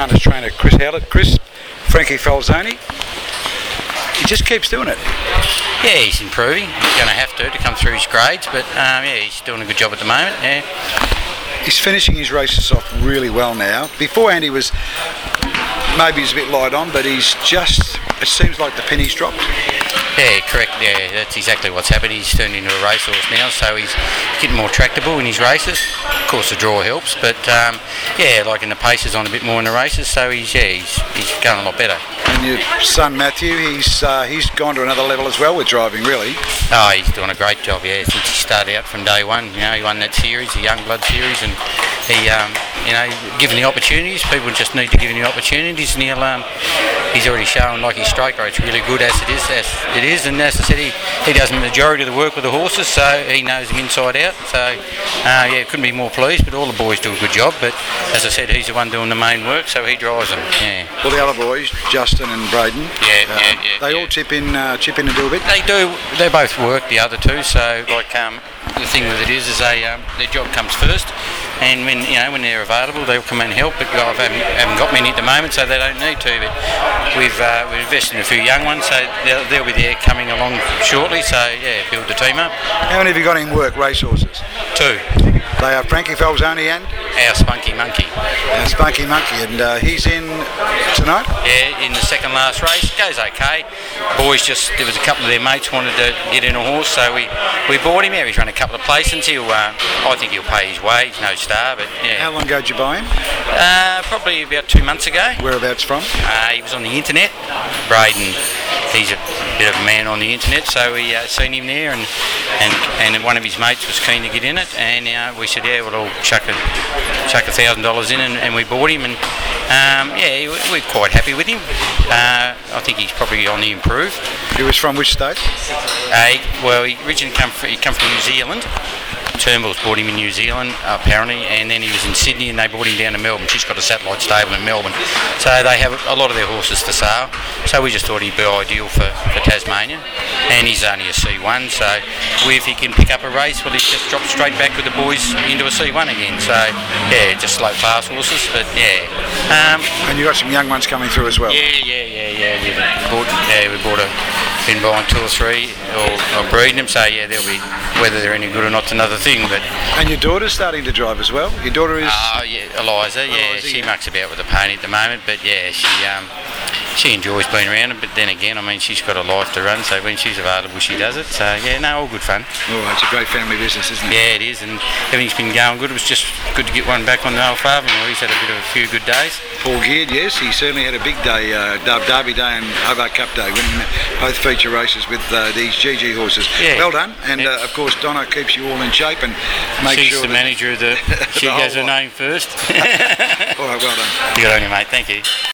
harness trainer Chris Howlett. Chris, Frankie Falzoni, he just keeps doing it. Yeah, he's improving. He's going to have to come through his grades, but yeah, he's doing a good job at the moment. Yeah. He's finishing his races off really well now. Before Andy was maybe he's a bit light on, but he's just, it seems like the penny's dropped. Yeah, correct. Yeah, that's exactly what's happened. He's turned into a racehorse now, so he's getting more tractable in his races. Of course, the draw helps, but yeah, like in the paces on a bit more in the races, so he's going a lot better. And your son Matthew, he's gone to another level as well with driving, really. Oh, he's doing a great job. Yeah, since he started out from day one, you know, he won that series, the Young Blood series, and he, you know, given the opportunities, people just need to give him the opportunities, and he's already shown like his strike rate's really good as it is, and as I said, he does the majority of the work with the horses, so he knows them inside out. So yeah, couldn't be more pleased. But all the boys do a good job. But as I said, he's the one doing the main work, so he drives them. Yeah. Well, the other boys, Justin and Braden, they all chip in and do a bit. They do. They both work. The other two. So like the thing with it is their job comes first. And when they're available, they'll come and help. But I haven't got many at the moment, so they don't need to. But we've invested in a few young ones, so they'll be there coming along shortly. So yeah, build the team up. How many have you got in work, racehorses? 2. They are Frankie Falzoni and our Spunky Monkey. Our Spunky Monkey, and he's in tonight. Yeah, in the second last race. Goes okay. Boys there was a couple of their mates wanted to get in a horse, so we bought him. Yeah, he's run a couple of placements. I think he'll pay his way. He's no star, but yeah. How long ago did you buy him? Probably about 2 months ago. Whereabouts from? He was on the internet. Braden, he's a bit of a man on the internet, so we seen him there, and one of his mates was keen to get in it, and we said, yeah, we'll all chuck $1,000 in, and we bought him, and yeah, we're quite happy with him. I think he's probably on the improve. He was from which state? Well, he originally come from New Zealand. Turnbull's bought him in New Zealand, apparently, and then he was in Sydney, and they brought him down to Melbourne. She's got a satellite stable in Melbourne, so they have a lot of their horses for sale. So we just thought he'd be ideal for Tasmania, and he's only a C1, so if he can pick up a race, well, he just drops straight back with the boys into a C1 again. So yeah, just slow fast horses, but yeah. And you got some young ones coming through as well. Yeah. Been buying 2 or 3 or breeding them, so yeah, they'll be, whether they're any good or not's another thing. But and your daughter's starting to drive as well. Your daughter is yeah, Eliza. Yeah, she mucks about with the pony at the moment, but yeah, she enjoys being around it. But then again, I mean, she's got a life to run, so when she's available, she does it. So yeah, no, all good fun. All right, it's a great family business, isn't it? Yeah, it is, and everything's been going good. It was just good to get one back on the old farm. He's had a few good days. Paul Geard, yes, he certainly had a big day, Derby Day and Hobart Cup Day, winning both feature races with these GG horses. Yeah. Well done, and of course Donna keeps you all in shape and makes She's sure the manager of she has her name first. All right, well done. Good on you, mate. Thank you.